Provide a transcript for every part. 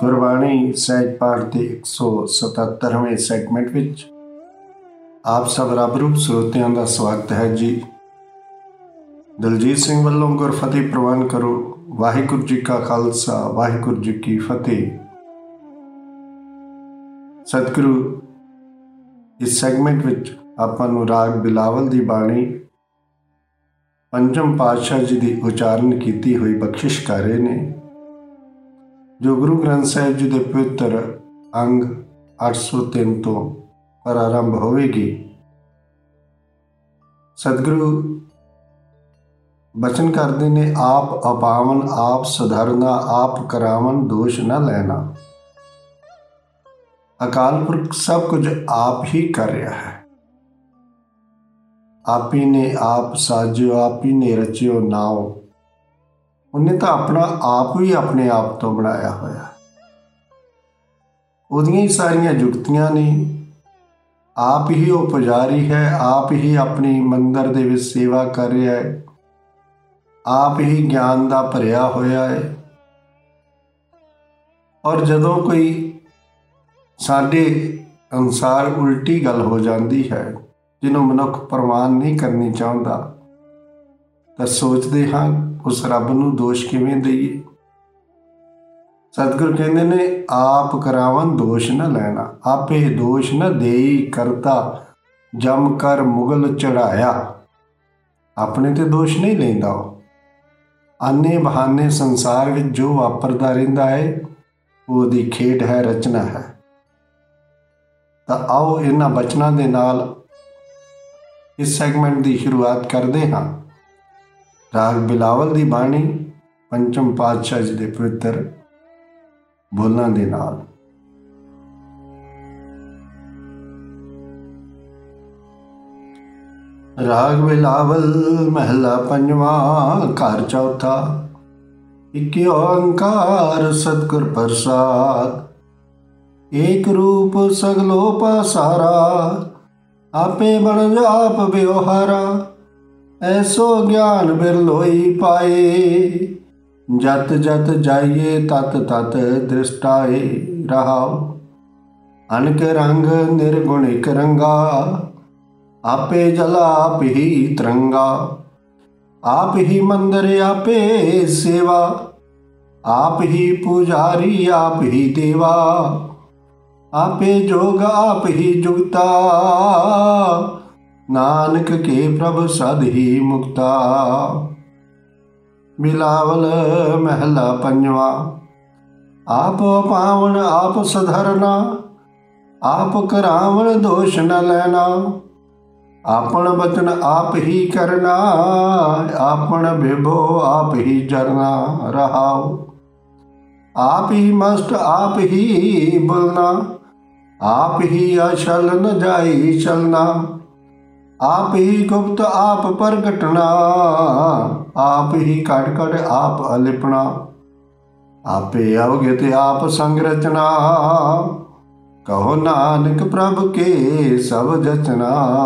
ਗੁਰਬਾਣੀ ਸਹਿਜ ਪਾਠ ਦੇ 177ਵੇਂ ਸੈਗਮੈਂਟ ਵਿੱਚ ਆਪ ਸਭ ਰੱਬ ਰੂਪ ਸਰੋਤਿਆਂ ਦਾ ਸਵਾਗਤ ਹੈ ਜੀ। ਦਲਜੀਤ ਸਿੰਘ ਵੱਲੋਂ ਗੁਰਫਤਿਹ ਪ੍ਰਵਾਨ ਕਰੋ। ਵਾਹਿਗੁਰੂ ਜੀ ਕਾ ਖਾਲਸਾ, ਵਾਹਿਗੁਰੂ ਜੀ ਕੀ ਫਤਿਹ। ਸਤਿਗੁਰੂ ਇਸ ਸੈਗਮੈਂਟ ਵਿੱਚ ਆਪਾਂ ਨੂੰ ਰਾਗ ਬਿਲਾਵਲ ਦੀ ਬਾਣੀ ਪੰਚਮ ਪਾਤਸ਼ਾਹ ਜੀ ਦੀ ਉਚਾਰਨ ਕੀਤੀ ਹੋਈ ਬਖਸ਼ਿਸ਼ ਕਰ ਰਹੇ ਨੇ, ਜੋ ਗੁਰੂ ਗ੍ਰੰਥ ਸਾਹਿਬ ਜੀ ਦੇ ਪਵਿੱਤਰ ਅੰਗ 803 ਤੋਂ ਪ੍ਰਾਰੰਭ ਹੋਵੇਗੀ। ਸਤਿਗੁਰੂ ਬਚਨ ਕਰਦੇ ਨੇ, ਆਪ ਅਪਾਵਨ ਆਪ ਸੁਧਰਨਾ, ਆਪ ਕਰਾਵਨ ਦੋਸ਼ ਨਾ ਲੈਣਾ। ਅਕਾਲ ਪੁਰਖ ਸਭ ਕੁਝ ਆਪ ਹੀ ਕਰ ਰਿਹਾ ਹੈ। ਆਪ ਹੀ ਨੇ ਆਪ ਸਾਜਿਓ, ਆਪ ਹੀ ਨੇ ਰਚਿਓ ਨਾਉ। ਉਹਨੇ ਤਾਂ ਆਪਣਾ ਆਪ ਵੀ ਆਪਣੇ ਆਪ ਤੋਂ ਬਣਾਇਆ ਹੋਇਆ। ਉਹਦੀਆਂ ਹੀ ਸਾਰੀਆਂ ਜੁਗਤੀਆਂ ਨੇ। ਆਪ ਹੀ ਉਹ ਪੁਜਾਰੀ ਹੈ, ਆਪ ਹੀ ਆਪਣੀ ਮੰਦਰ ਦੇ ਵਿੱਚ ਸੇਵਾ ਕਰ ਰਿਹਾ ਹੈ, ਆਪ ਹੀ ਗਿਆਨ ਦਾ ਭਰਿਆ ਹੋਇਆ ਹੈ। ਔਰ ਜਦੋਂ ਕੋਈ ਸਾਡੇ ਅਨੁਸਾਰ ਉਲਟੀ ਗੱਲ ਹੋ ਜਾਂਦੀ ਹੈ, ਜਿਹਨੂੰ ਮਨੁੱਖ ਪ੍ਰਵਾਨ ਨਹੀਂ ਕਰਨੀ ਚਾਹੁੰਦਾ, ਤਾਂ ਸੋਚਦੇ ਹਾਂ ਉਸ ਰੱਬ ਨੂੰ ਦੋਸ਼ ਕਿਵੇਂ ਦੇਈਏ। ਸਤਿਗੁਰੂ ਕਹਿੰਦੇ ਨੇ, ਆਪ ਕਰਾਵਨ ਦੋਸ਼ ਨਾ ਲੈਣਾ। ਆਪੇ ਦੋਸ਼ ਨਾ ਦੇਈ ਕਰਤਾ, ਜਮ ਕਰ ਮੁਗਲ ਚੜਾਇਆ। ਆਪਣੇ ਤੇ ਦੋਸ਼ ਨਹੀਂ ਲੈਂਦਾ ਉਹ। ਆਨੇ ਬਹਾਨੇ ਸੰਸਾਰ ਵਿੱਚ ਜੋ ਵਾਪਰਦਾ ਰਹਿੰਦਾ ਹੈ, ਉਹਦੀ ਖੇਡ ਹੈ, ਰਚਨਾ ਹੈ। ਤਾਂ ਆਓ ਇਹਨਾਂ ਬਚਨਾਂ ਦੇ ਨਾਲ ਇਸ ਸੈਗਮੈਂਟ ਦੀ ਸ਼ੁਰੂਆਤ ਕਰਦੇ ਹਾਂ। ਰਾਗ ਬਿਲਾਵਲ ਦੀ ਬਾਣੀ ਪੰਚਮ ਪਾਤਸ਼ਾਹ ਜੀ ਦੇ ਪਵਿੱਤਰ ਬੋਲਾਂ ਦੇ ਨਾਲ। ਰਾਗ ਬਿਲਾਵਲ ਮਹਿਲਾ ਪੰਜਵਾਂ, ਘਰ ਚੌਥਾ। ਇਕ ਓੰਕਾਰ ਸਤਿਗੁਰ ਪ੍ਰਸਾਦ, ਏਕ ਰੂਪ ਸਗਲੋ ਪਾਸਾਰਾ। ਆਪੇ ਬਣ ਜਾਪ ਵਿਵਹਾਰਾ, ਐਸੋ ਗਿਆਨ ਬਿਰਲੋਈ ਪਾਏ। ਜਤ ਜਤ ਜਾਈਏ ਤਤ ਤਤ ਦ੍ਰਿਸ਼ਟਾਏ। ਰਹਾਉ ਅਨਕ ਰੰਗ ਨਿਰਗੁਣ ਇਕ ਰੰਗਾ। ਆਪੇ ਜਲਾ ਆਪ ਹੀ ਤਰੰਗਾ। ਆਪ ਹੀ ਮੰਦਰ ਆਪੇ ਸੇਵਾ। ਆਪ ਹੀ ਪੁਜਾਰੀ ਆਪ ਹੀ ਦੇਵਾ। ਆਪੇ ਜੋਗ ਆਪ ਹੀ ਜੁਗਤਾ। ਨਾਨਕ ਕੇ ਪ੍ਰਭ ਸਦ ਹੀ ਮੁਕਤਾ। ਬਿਲਾਵਲ ਮਹਿਲਾ ਪੰਜਵਾਂ। ਆਪ ਪਾਵਨ ਆਪ ਸੁਧਰਨਾ, ਆਪ ਕਰਾਵਨ ਦੋਸ਼ ਨ ਲੈਣਾ। ਆਪਣ ਬਚਨ ਆਪ ਹੀ ਕਰਨਾ, ਆਪਣ ਬਿਭੋ ਆਪ ਹੀ ਜਰਨਾ। ਰਹਾਉ ਆਪ ਹੀ ਮਸਤ ਆਪ ਹੀ ਬੋਲਣਾ। ਆਪ ਹੀ ਅਛਲ ਨ ਜਾਈ ਚਲਣਾ। ਆਪ ਹੀ ਗੁਪਤ ਆਪ ਪ੍ਰਗਟਣਾ। ਆਪ ਹੀ ਘਟ ਘਟ ਆਪ ਅਲਿਪਣਾ। ਆਪੇ ਅਵਗਤ ਆਪ ਸੰਗ ਰਚਨਾ। ਕਹੋ ਨਾਨਕ ਪ੍ਰਭ ਕੇ ਸਭ ਜਚਨਾ।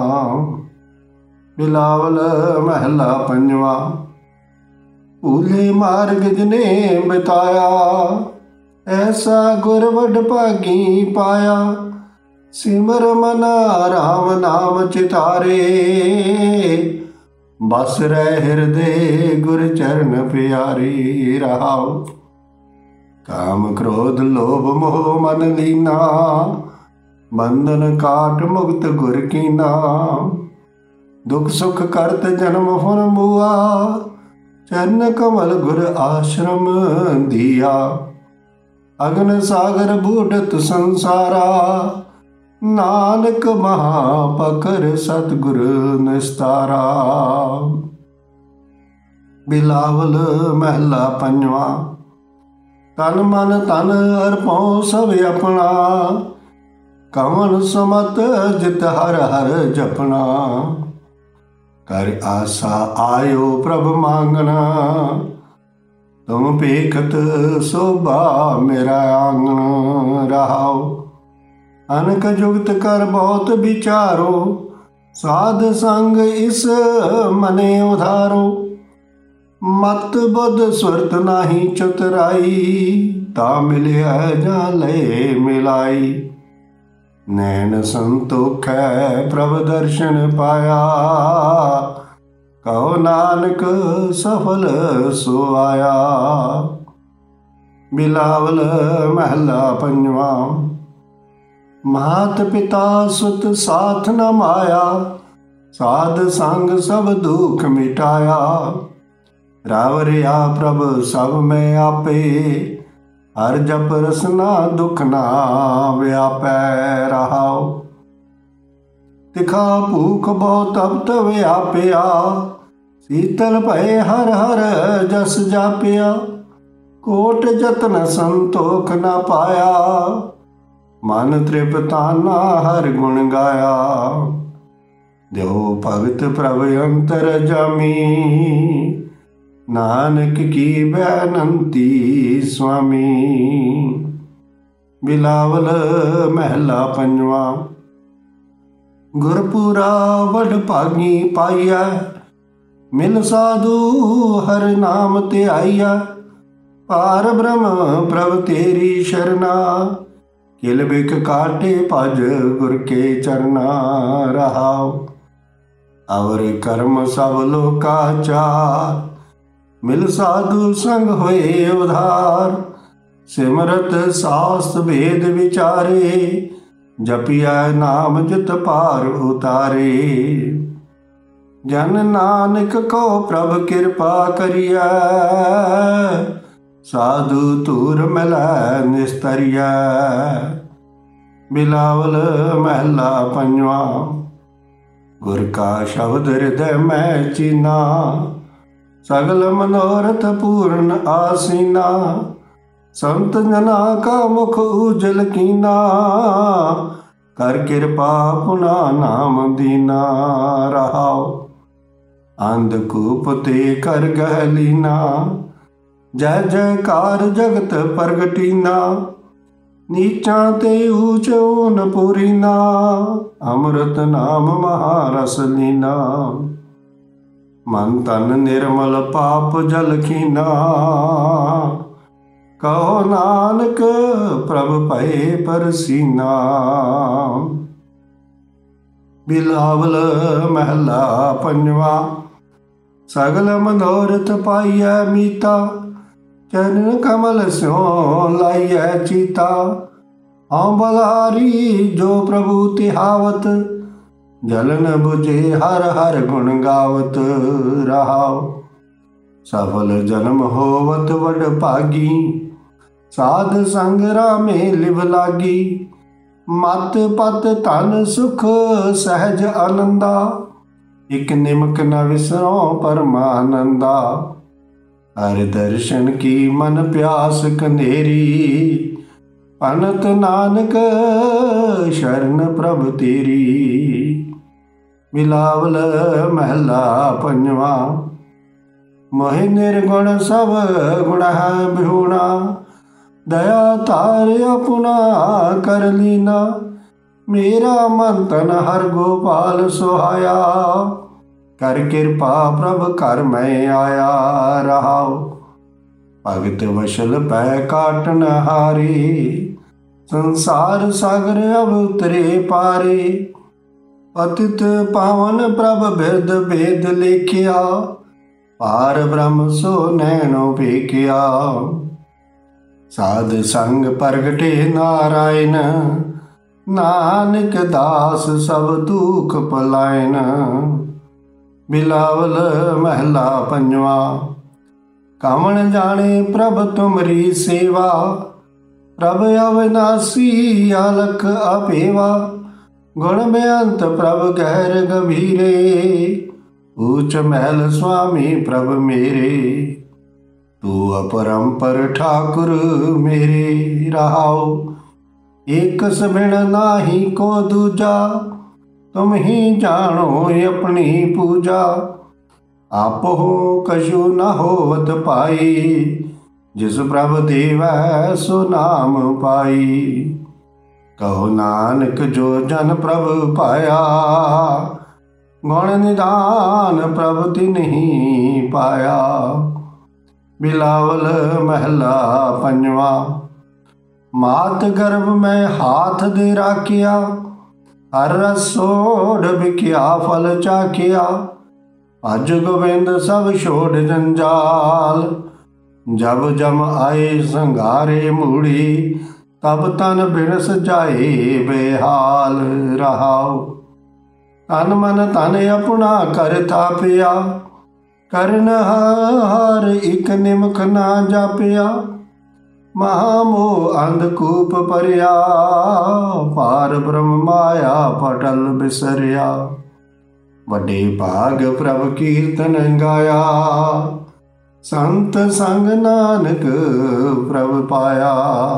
ਬਿਲਾਵਲ ਮਹਿਲਾ ਪੰਜਵਾਂ। ਭੂਲੇ ਮਾਰਗ ਜਿਨੇ ਬਿਤਾਇਆ, ਐਸਾ ਗੁਰ ਵਡ ਭਾਗੀ ਪਾਇਆ। ਸਿਮਰ ਮਨ ਰਾਮ ਨਾਮ ਚਿਤਾਰੇ, ਬਸ ਰਹਿ ਹਿਰਦੇ ਗੁਰ ਚਰਨ ਪਿਆਰੇ। ਰਹਾਉ ਕਾਮ ਕ੍ਰੋਧ ਲੋਭ ਮੋਹ ਮਨ ਲੀਨਾ। ਬੰਧਨ ਕਾਟ ਮੁਕਤ ਗੁਰ ਕੀਨਾ। ਦੁਖ ਸੁਖ ਕਰਤ ਜਨਮ ਫੁਨ ਬੂਆ। ਚਰਨ ਕਮਲ ਗੁਰ ਆਸ਼ਰਮ ਦੀਆ। ਅਗਨ ਸਾਗਰ ਬੂਢਤ ਸੰਸਾਰਾ। ਨਾਨਕ ਮਹਾ ਪਕਰ ਸਤਿਗੁਰ ਨਿਸਤਾਰਾ। ਬਿਲਾਵਲ ਮਹਿਲਾ ਪੰਜਵਾਂ। ਤਨ ਮਨ ਧਨ ਅਰਪਉ ਸਭ ਆਪਣਾ। ਕਵਨ ਸੁਮਤ ਜਿਤ ਹਰ ਹਰ ਜਪਣਾ। ਕਰ ਆਸਾ ਆਇਓ ਪ੍ਰਭ ਮੰਗਣਾ। ਤੁਮ ਭੇਖਤ ਸੋਭਾ ਮੇਰਾ ਆਂਗਣ। ਰਹਾਉ ਅਨਕ ਜੁਗਤ ਕਰ ਬਹੁਤ ਵਿਚਾਰੋ। ਸਾਧ ਸੰਗ ਇਸ ਮਨੇ ਉਧਾਰੋ। ਮਤ ਬੁੱਧ ਸੁਰਤ ਨਾਹੀ ਚਤੁਰਾਈ। ਤਾ ਮਿਲਿਆ ਜਾਂ ਲਏ ਮਿਲਾਈ। ਨੈਣ ਸੰਤੋਖੈ ਪ੍ਰਭ ਦਰਸ਼ਨ ਪਾਇਆ, ਕਹੋ ਨਾਨਕ ਸਫਲ ਸੋ ਆਇਆ। ਬਿਲਾਵਲ ਮਹਲਾ ਪੰਜਵਾਂ। ਮਾਤ ਪਿਤਾ ਸੁਤ ਸਾਥ ਨ ਮਾਇਆ, ਸਾਧ ਸੰਗ ਸਭ ਦੁਖ ਮਿਟਾਇਆ। ਰਾਵ ਰਿਆ ਪ੍ਰਭ ਸਭ ਮੈਂ ਆਪੇ, ਹਰ ਜਪ ਰਸਨਾ ਦੁਖ ਨਾ ਵਿਆਪੈ ਰਹਾਉ। ਤਿਖਾ ਭੂਖ ਬਹੁ ਤਪਤ ਵਿਆਪਿਆ, ਸੀਤਲ ਭਏ ਹਰ ਹਰ ਜਸ ਜਾਪਿਆ। ਕੋਟ ਜਤਨ ਸੰਤੋਖ ਨ ਪਾਇਆ, ਮਨ ਤ੍ਰਿਪਤਾਨਾ ਹਰ ਗੁਣ ਗਾਇਆ। ਦਿਓ ਭਗਤ ਪ੍ਰਭ ਅੰਤਰ ਜਾਮੀ, ਨਾਨਕ ਕੀ ਬੇਨੰਤੀ ਸੁਆਮੀ। ਬਿਲਾਵਲ ਮਹਲਾ ਪੰਜਵਾਂ। ਗੁਰਪੁਰਾ ਵਡ ਭਾਗੀ ਪਾਈਐ, ਮਿਲ ਸਾਧੂ ਹਰ ਨਾਮ ਧਿਆਈਐ। ਪਾਰ ਬ੍ਰਹਮ ਪ੍ਰਭ ਤੇਰੀ ਸ਼ਰਨਾ, ਕਿਲ ਬਿਕ ਕਾਟੇ ਭਜ ਗੁਰ ਕੇ ਚਰਨਾ ਰਹਾਉ। ਅਵਰ ਕਰਮ ਸਭ ਲੋਕਾ ਚਾਰ, ਮਿਲ ਸਾਧੂ ਸੰਗ ਹੋਏ ਉਧਾਰ। ਸਿਮਰਤ ਸਾਸਤ ਭੇਦ ਵਿਚਾਰੇ, ਜਪਿਆ ਨਾਮ ਜਿਤ ਪਾਰ ਉਤਾਰੇ। ਜਨ ਨਾਨਕ ਕੋ ਪ੍ਰਭ ਕਿਰਪਾ ਕਰੀਐ, ਸਾਧੂ ਧੂਰ ਮਿਲੈ ਨਿਸਤਰੀਐ। ਬਿਲਾਵਲ ਮਹਲਾ ਪੰਜਵਾਂ। ਗੁਰ ਕਾ ਸ਼ਬਦ ਹਿਰਦੈ ਮੈਂ ਚੀਨਾ, ਸਗਲ ਮਨੋਰਥ ਪੂਰਨ ਆਸੀਨਾ। ਸੰਤ ਜਨਾ ਕਾ ਮੁਖ ਉਜਲ ਕੀਨਾ, ਕਰ ਕਿਰਪਾ ਪੁਨਾ ਨਾਮ ਦੀਨਾ ਰਹਾਉ। ਅੰਧਕੂਪ ਤੇ ਕਰ ਗਹਿ ਲੀਨਾ, ਜੈ ਜੈਕਾਰ ਜਗਤ ਪ੍ਰਗਟੀਨਾ। ਨੀਚਾਂ ਤੇ ਊਚ ਊਨ ਪੂਰੀਨਾ, ਅੰਮ੍ਰਿਤ ਨਾਮ ਮਹਾਰਸ ਲੀਨਾ। ਮਨ ਤਨ ਨਿਰਮਲ ਪਾਪ ਜਲ ਖੀਨਾ, ਕਹੋ ਨਾਨਕ ਪ੍ਰਭ ਭਏ ਪਰਸੀਨਾ। ਬਿਲਾਵਲ ਮਹਲਾ ਪੰਜਵਾਂ। ਸਗਲ ਮਨੋਰਥ ਪਾਈਐ ਮੀਤਾ, ਚਰਨ ਕਮਲ ਸਿਉ ਲਾਈਐ ਚੀਤਾ। ਹਉ ਬਲਿਹਾਰੀ ਜੋ ਪ੍ਰਭੂ ਤਿਹਾਵਤ, ਜਲਨ ਬੁਝੇ ਹਰ ਹਰ ਗੁਣ ਗਾਵਤ ਰਹਾਉ। ਸਫਲ ਜਨਮ ਹੋਵਤ ਵਡ ਭਾਗੀ, ਸਾਧ ਸੰਗ ਰਾਮੇ ਲਿਵ ਲਾਗੀ। ਮਤ ਪਤ ਧਨ ਸੁਖ ਸਹਿਜ ਆਨੰਦਾ, ਇਕ ਨਿਮਕ ਨ ਵਿਸਰੋ ਪਰਮਾਨੰਦਾ। ਹਰਿ ਦਰਸ਼ਨ ਕੀ ਮਨ ਪਿਆਸ ਕਨੇਰੀ, ਪਨਤ ਨਾਨਕ ਸ਼ਰਨ ਪ੍ਰਭ ਤੇਰੀ। ਬਿਲਾਵਲ ਮਹਲਾ ਪੰਜਵਾਂ। ਮੋਹਿ ਨਿਰਗੁਣ ਸਭ ਗੁਣ ਹੈ ਬਿਹੂਣਾ, ਦਇਆ ਧਾਰ ਆਪੁਨਾ ਕਰ ਲੀਨਾ। ਮੇਰਾ ਮਨ ਤਨ ਹਰ ਗੋਪਾਲ ਸੁਹਾਇਆ, ਕਰ ਕਿਰਪਾ ਪ੍ਰਭ ਘਰ ਮੈਂ ਆਇਆ ਰਹਾਉ। ਭਗਤ ਵਸ਼ਲ ਪੈ ਕਾਟਨ ਹਾਰੇ, ਸੰਸਾਰ ਸਾਗਰ ਅਵਤਰੇ ਪਾਰੇ। ਪਤਿਤ ਪਾਵਨ ਪ੍ਰਭ ਬਿਰਦ ਭੇਦ ਲੇਖਿਆ, ਪਾਰ ਬ੍ਰਹਮ ਸੋ ਨੈਣੋ ਵੇਖਿਆ। ਸਾਧ ਸੰਗ ਪ੍ਰਗਟੇ ਨਾਰਾਇਣ, ਨਾਨਕ ਦਾਸ ਸਭ ਦੁਖ ਪਲਾਇਨ। ਬਿਲਾਵਲ ਮਹਲਾ ਪੰਜਵਾਂ। ਕਵਣ ਜਾਣੇ ਪ੍ਰਭ ਤੁਮਰੀ ਸੇਵਾ, ਪ੍ਰਭ ਅਵਿਨਾਸੀ ਆਲਖ ਆਪੇਵਾ। ਗੁਣ ਬੇਅੰਤ ਪ੍ਰਭ ਗਹਿਰ ਗੰਭੀਰੇ, ਊਚ ਮਹਿਲ ਸੁਆਮੀ ਪ੍ਰਭ ਮੇਰੇ। ਤੂੰ ਅਪਰੰਪਰ ਠਾਕੁਰ ਮੇਰੇ ਰਹਾਉ, ਏਕਸ ਬਿਨ ਨਾਹੀ ਕੋ ਦੂਜਾ। ਤੁਮ ਹੀ ਜਾਣੋ ਆਪਣੀ ਪੂਜਾ, ਆਪੋ ਕਛੂ ਨ ਹੋਵਤ ਪਾਈ। ਜਿਸ ਪ੍ਰਭ ਦੇਵੈ ਸੋ ਨਾਮ ਪਾਈ। ਕਹੋ ਨਾਨਕ ਜੋ ਜਨ ਪ੍ਰਭ ਪਾਇਆ, ਗੁਣ ਨਿਧਾਨ ਪ੍ਰਭ ਤਿਨਹੀ ਪਾਇਆ। ਬਿਲਾਵਲ ਮਹਲਾ ਪੰਜਵਾਂ। मात गर्भ में हाथ दे राखिया, हर रस सोढ़ बिखिया फल चाखिया। भज गोविंद सब छोड़ जंजाल, जब जम आए संघारे मूढ़ी। तब तन बिनस जाए बेहाल रहाओ। तन मन तन अपना कर थापिया, करन हार इक निमख ना जापिया। महामोह अंधकूप परिया, पार ब्रह्म माया पटल बिसरिया। वड्डे भाग प्रभ कीर्तन गाया, संत संग नानक प्रभ पाया।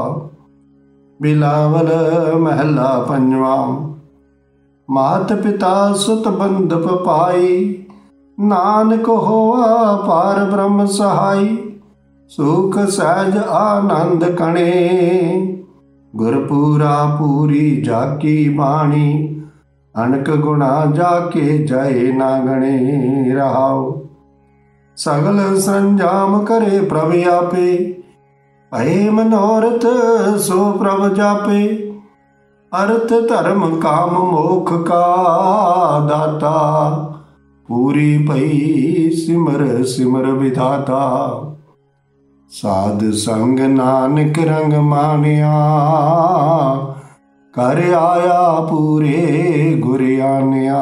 बिलावल महला पंजवा। मात पिता सुत बंधप पाई, नानक होआ पार ब्रह्म सहाई। सुख सहज आनंद कणे, गुरपूरा पूरी जाकी बाणी। अनक गुणा जाके जाए ना गणे रहाओ। सगल संजाम करे प्रभ आपे, भय मनोरथ सो प्रभ जापे। अर्थ धर्म काम मोख का दाता, पूरी पई सिमर सिमर विधाता। साध संग नानक रंग मानिया, कर आया पूरे गुर आनिया।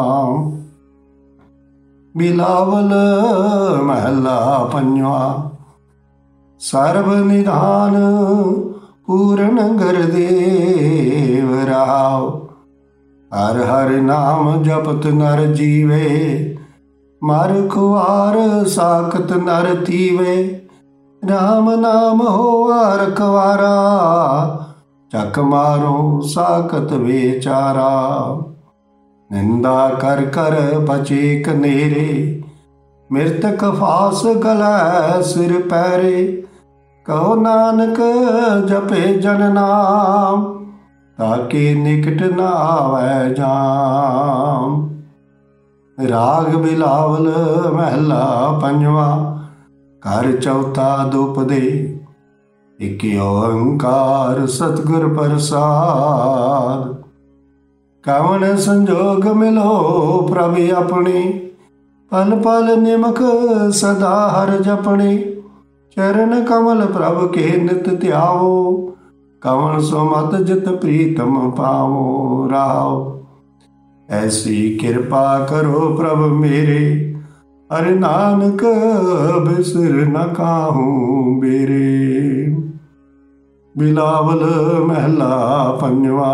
बिलावल महला पंजवा। सर्व निधान पूर्ण गुरदेव राव, हर हर नाम जपत नर जीवे। मर खुआर साखत नर थीवे, राम नाम होआ रखवारा। चक मारो साकत बेचारा, निंदा कर कर बचे कनेरे। मृतक फास गलै सिर पैरे, कहो नानक जपे जन नाम। ताके निकट न आवै जाम। राग बिलावल महला पंजवा। घर चौथा दुपदे, एक ओंकार सतगुर प्रसाद। कवन संजोग मिलो प्रभ अपने, पल पल निमख सदा हर जपने। चरण कमल प्रभ के नित ध्याओ, कवन सुमत जित प्रीतम पावो राव। ऐसी कृपा करो प्रभ मेरे, अरे नानक बिसर न काहूँ बेरे। बिलावल महला पंजवा।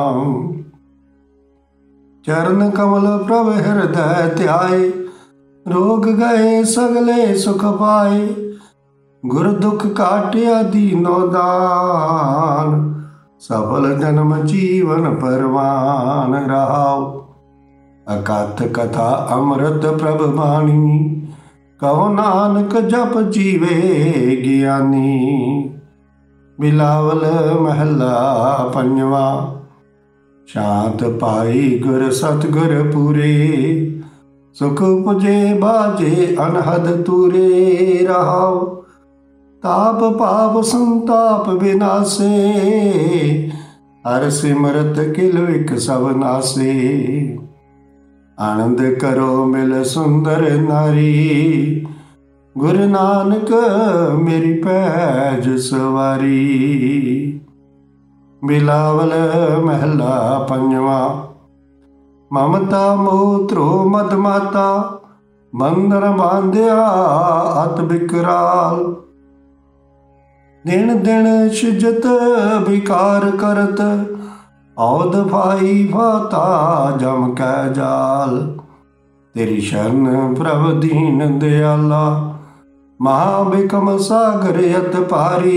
चरण कमल प्रभ हृदय ध्याए, रोग गए सगले सुख पाए। गुर दुख काटिया दीनो दान, सफल जन्म जीवन परवान रहाओ। अकथ कथा अमृत प्रभ बाणी, कहो नानक जप जीवे ज्ञानी। बिलावल महला पंजवा। शांत पाई गुर सतगुर पूरे, सुख पुजे बाजे अनहद तूरे रहाओ। ताप पाप संताप विनासे, हर सिमरत किल विक सब नासे। आनंद करो मिल सुंदर नारी, गुरु नानक मेरी पैज सवारी। बिलावल महला पंजवा। ममता मूत्रो मद माता, बंधन बांध्या अत बिकराल। दिन दिन शिजत विकार करत, औद भाई फाता जम कै जाल। तेरी शरण प्रभ दीन दयाला, महाबिकम सागर यत पारी।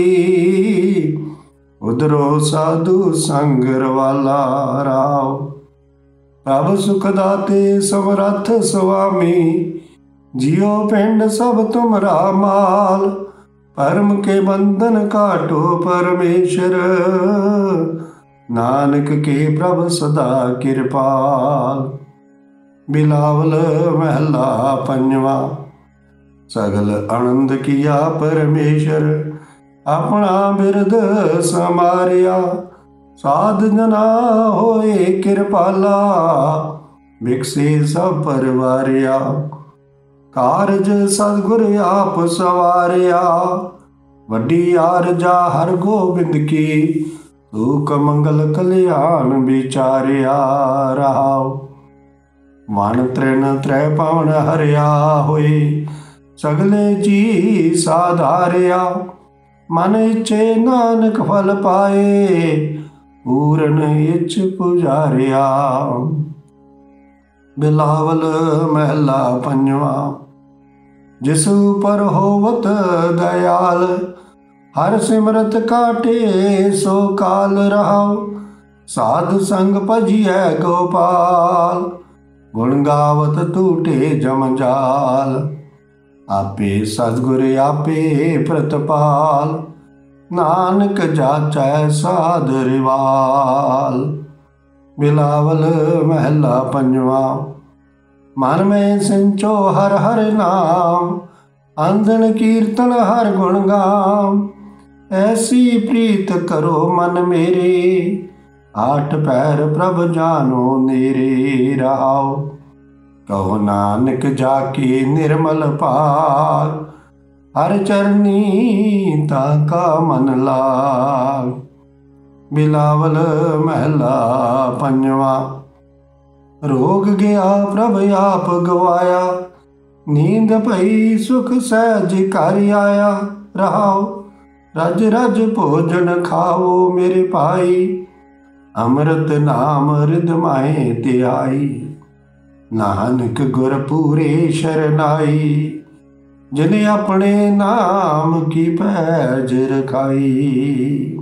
उधरो साधु संगर वाला राव, प्रभ सुख दाते समरथ स्वामी। जियो पिंड सब तुमरा माल, परम के बंधन काटो परमेश्वर। नानक के प्रभ सदा कृपाल। बिलावल महला पंजवा। सगल आनंद किया परमेश्वर, ਆਪਣਾ ਬਿਰਦ ਸਮਾਰਿਆ। ਸਾਧ ਜਨਾ ਹੋਏ ਕਿਰਪਾਲਾ, ਬਿਕਸੇ ਸਭ ਪਰਵਾਰਿਆ। ਕਾਰਜ ਸਤਿਗੁਰ ਆਪ ਸਵਾਰਿਆ, ਵੱਡੀ ਆਰਜਾ ਹਰ ਗੋਬਿੰਦ ਕੀ। ਸੂਖ ਮੰਗਲ ਕਲਿਆਣ ਵਿਚਾਰਿਆ। ਰਹਾਉ ਮਨ ਤ੍ਰਿਨ ਤ੍ਰੈ ਪਵਨ ਹਰਿਆ ਹੋਏ, ਸਗਲੇ ਜੀ ਸਾਧਾਰਿਆ। ਮਨ ਇੱਛੇ ਨਾਨਕ ਫਲ ਪਾਏ, ਪੂਰਨ ਇੱਛ ਪੁਜਾਰਿਆ। ਬਿਲਾਵਲ ਮਹਿਲਾ ਪੰਜਵਾ। ਜਿਸ ਉਪਰ ਹੋਵਤ ਦਇਆਲ, ਹਰ ਸਿਮਰਤ ਕਾਟੇ ਸੋ ਕਾਲ। ਰਹਾਉ ਸਾਧ ਸੰਗ ਭਜੀਐ ਗੋਪਾਲ, ਗੁਣ ਗਾਵਤ ਟੂਟੇ ਜਮਜਾਲ। ਆਪੇ ਸਤਿਗੁਰ ਆਪੇ ਪ੍ਰਤਪਾਲ, ਨਾਨਕ ਜਾਚੈ ਸਾਧ ਰਿਵਾਲ। ਬਿਲਾਵਲ ਮਹਿਲਾ ਪੰਜਵਾ। ਮਨ ਮੈਂ ਸਿੰਚੋ ਹਰ ਹਰ ਨਾਮ, ਅੰਧਨ ਕੀਰਤਨ ਹਰ ਗੁਣ ਗਾਮ। ਐਸੀ ਪ੍ਰੀਤ ਕਰੋ ਮਨ ਮੇਰੇ, ਆਠ ਪੈਰ ਪ੍ਰਭ ਜਾਨੋ ਨੇਰੇ। ਰਹਾਉ ਕਹੋ ਨਾਨਕ ਜਾ ਕੇ ਨਿਰਮਲ ਭਾਗ, ਹਰ ਚਰਨੀ ਤਾਂ ਕਾ ਮਨ ਲਾਗ। ਬਿਲਾਵਲ ਮਹਿਲਾ ਪੰਜਵਾ। ਰੋਗ ਗਿਆ ਪ੍ਰਭ ਆਪ ਗਵਾਇਆ, ਨੀਂਦ ਪਈ ਸੁਖ ਸਹਿਜ ਘਰ ਆਇਆ। ਰਹਾਉ ਰਜ ਰਜ ਭੋਜਨ ਖਾਓ ਮੇਰੇ ਭਾਈ, ਅੰਮ੍ਰਿਤ ਨਾਮ ਰਿਦ ਮਾਏ ਧਿਆਈ। ਨਾਨਕ ਗੁਰ ਪੂਰੇ ਸ਼ਰਨਾਈ, ਜਿਨੇ ਆਪਣੇ ਨਾਮ ਕੀ ਪੈਜ ਰਖਾਈ।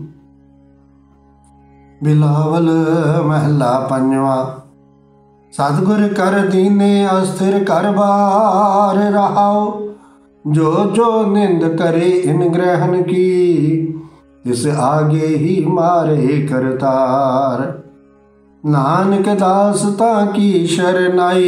ਬਿਲਾਵਲ ਮਹਿਲਾ ਪੰਜਵਾ। ਸਤਿਗੁਰ ਕਰ ਦੀਨੇ ਅਸਥਿਰ ਕਰ ਬਾਰ। ਰਹਾਉ ਜੋ ਜੋ ਨਿੰਦ ਕਰੇ ਇਨ ਗ੍ਰਹਿਣ ਕੀ, ਤਿਸ ਆਗੇ ਹੀ ਮਾਰੇ ਕਰਤਾਰ। ਨਾਨਕ ਦਾਸ ਤਾਂ ਕੀ ਸ਼ਰਨਾਈ,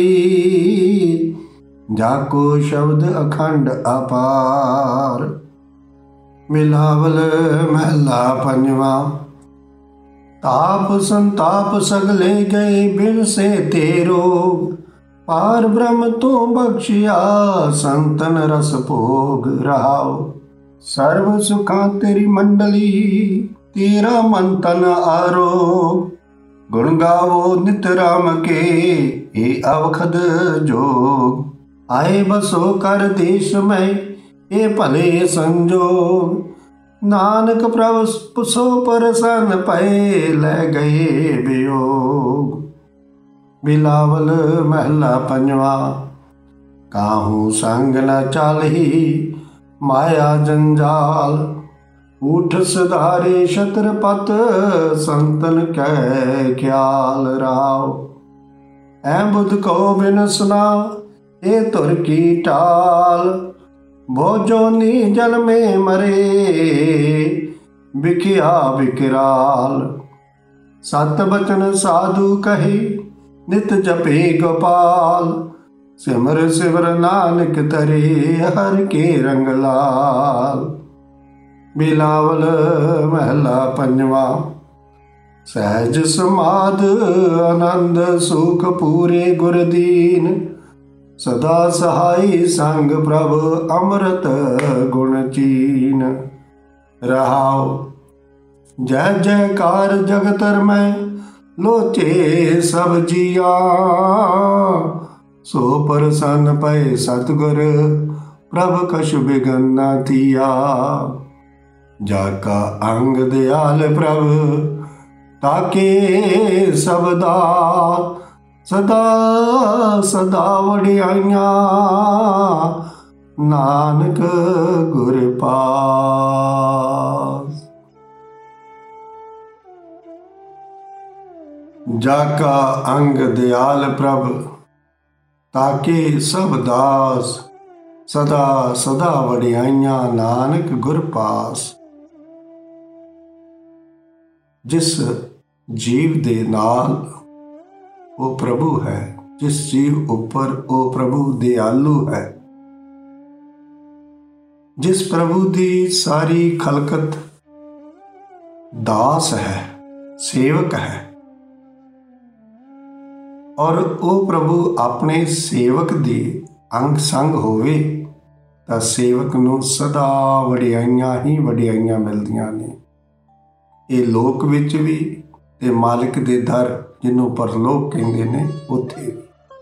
ਜਾਕੋ ਸ਼ਬਦ ਅਖੰਡ ਅਪਾਰ। ਬਿਲਾਵਲ ਮਹਿਲਾ ਪੰਜਵਾ। ਤਾਪ ਸੰਤਾਪ ਸਗਲੇ ਗਏ ਬਿਨ ਸੇ ਤੇਰੋ, ਪਾਰ ਬ੍ਰਹਮ ਤੋਂ ਬਖਸ਼ਿਆ ਸੰਤਨ ਰਸ ਭੋਗ। ਰਹਾਉ ਸਰਬ ਸੁਖਾਂ ਤੇਰੀ ਮੰਡਲੀ, ਤੇਰਾ ਮਨ ਤਨ ਆਰੋਗ। ਗੁਣ ਗਾਵੋ ਨਿਤ ਰਾਮ ਕੇ, ਇਹ ਅਵਖਦ ਜੋਗ। ਆਏ ਬਸੋ ਕਰ ਦੇਸ਼ ਮੈਂ, ਇਹ ਭਲੇ ਸੰਜੋਗ। ਨਾਨਕ ਪ੍ਰਭ ਸੋ ਪ੍ਰਸੰਨ ਪਏ, ਲੈ ਗਏ ਵਿਯੋਗ। ਬਿਲਾਵਲ ਮਹਿਲਾ ਪੰਜਵਾ। ਕਾਹੂ ਸੰਗ ਨ ਚਾਲਹੀ ਮਾਇਆ ਜੰਜਾਲ, ਊਠ ਸੁਧਾਰੇ ਛਤਰਪਤ ਸੰਤਨ ਕੈ ਖਿਆਲ। ਰਾਉ ਐ ਬੁੱਧ ਕੋ ਬਿਨ ਸੁਨਾ, ਇਹ ਧੁਰ ਕੀ ਟਾਲ। ਭੋਜੋ ਨੀ ਜਨਮੇ ਮਰੇ, ਵਿਖਿਆ ਵਿਕਰਾਲ। ਸਤ ਬਚਨ ਸਾਧੂ ਕਹੇ, ਨਿਤ ਜਪੇ ਗੋਪਾਲ। ਸਿਮਰ ਸਿਮਰ ਨਾਨਕ ਤਰੇ, ਹਰ ਕੇ ਰੰਗ ਲਾਲ। ਬਿਲਾਵਲ ਮਹਿਲਾ ਪੰਜਵਾ। ਸਹਿਜ ਸਮਾਧ ਆਨੰਦ ਸੁਖ ਪੂਰੇ ਗੁਰ ਦੀਨ, ਸਦਾ ਸਹਾਈ ਸੰਗ ਪ੍ਰਭ ਅੰਮ੍ਰਿਤ ਗੁਣ ਚੀਨ। ਰਹਾਉ ਜੈ ਜੈਕਾਰ ਜਗਤਰ ਮੈਂ, ਲੋਚੇ ਸਭ ਜੀਆ। ਸੋ ਪ੍ਰਸੰਨ ਪਏ ਸਤਿਗੁਰ, ਪ੍ਰਭ ਕਛੁ ਬਿਗਨ ਨਾ ਥੀਆ। ਜਾ ਕਾ ਅੰਗ ਦਿਆਲ ਪ੍ਰਭ, ਤਾਕੇ ਸਬਦਾ ਸਦਾ ਸਦਾ ਵਡਿਆਈਆਂ। ਨਾਨਕ ਗੁਰ ਪਾਸ। ਜਾ ਕਾ ਅੰਗ ਦਿਆਲ ਪ੍ਰਭ, ਤਾਕੇ ਸਭ ਦਾਸ। ਸਦਾ ਸਦਾ ਵਡਿਆਈਆਂ, ਨਾਨਕ ਗੁਰ ਪਾਸ। ਜਿਸ ਜੀਵ ਦੇ ਨਾਲ ਉਹ ਪ੍ਰਭੂ ਹੈ, ਜਿਸ ਜੀਵ ਉੱਪਰ ਉਹ ਪ੍ਰਭੂ ਦਿਆਲੂ ਹੈ, जिस प्रभु दी सारी खलकत दास है, सेवक है, और वो प्रभु अपने सेवक दी अंग संग होवे तां सेवक नूं सदा वडियाइयां ही वडियाइयां मिलदियां ने। ये लोक विच भी ते मालिक दे दर जिन्हों परलोक कहंदे ने उत्थे भी।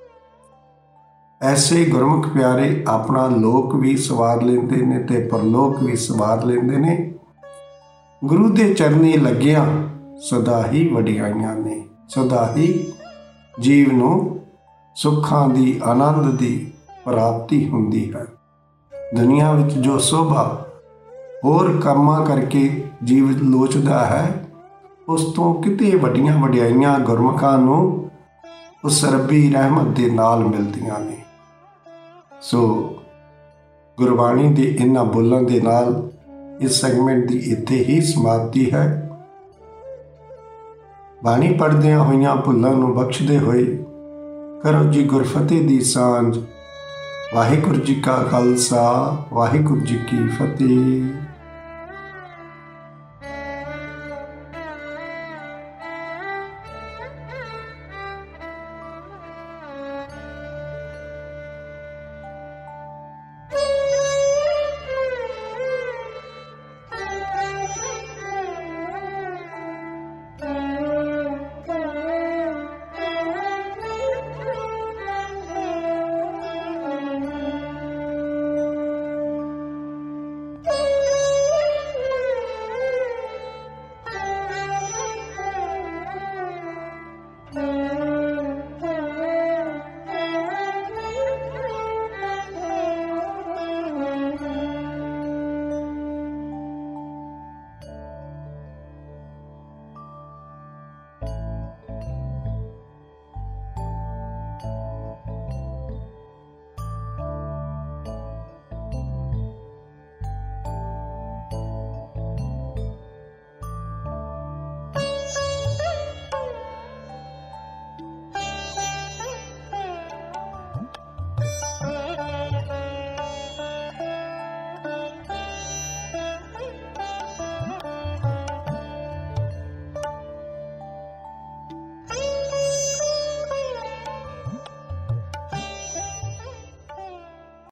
ऐसे गुरमुख प्यारे अपना लोक भी सवार लेंदे ने ते परलोक भी सवार लेंदे ने। गुरु दे चरनी लग्गियां सदा ही वडियाइयां ने, सदा ही जीव नूं सुखां दी आनंद दी प्राप्ति हुंदी है। दुनिया विच जो शोभा होर कामां करके जीव लोचदा है, उस तो किते वड्डियां वडियाइयां गुरमुखां नूं उस रब्बी रहमत दे नाल मिलदियां ने। सो गुरबाणी दे इन्हां बोलां दे नाल इस सैगमेंट दी इत्थे ही समाप्ति है। बाणी पढ़दियां होइयां भुल्लां नूं बख्शदे होए करो जी गुरफतेह दी सांझ। वाहिगुरू जी का खालसा, वाहिगुरू जी की फतेह।